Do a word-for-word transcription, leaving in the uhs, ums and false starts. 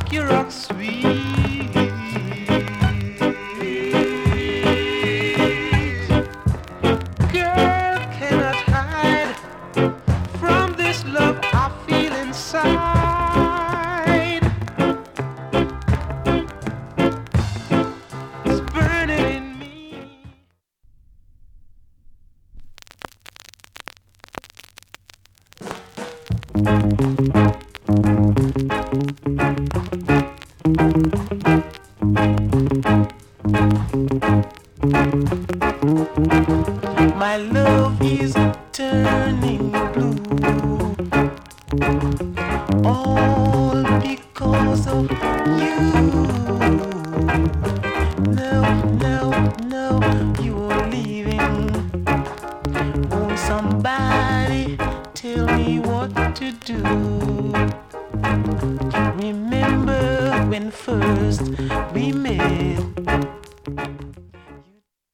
you rock sweet. Girl, cannot hide from this love I feel inside. It's burning in me. My love is turning blue, all because of you. No, no, no, you're leaving. Won't somebody tell me what to do? Remember when first we met?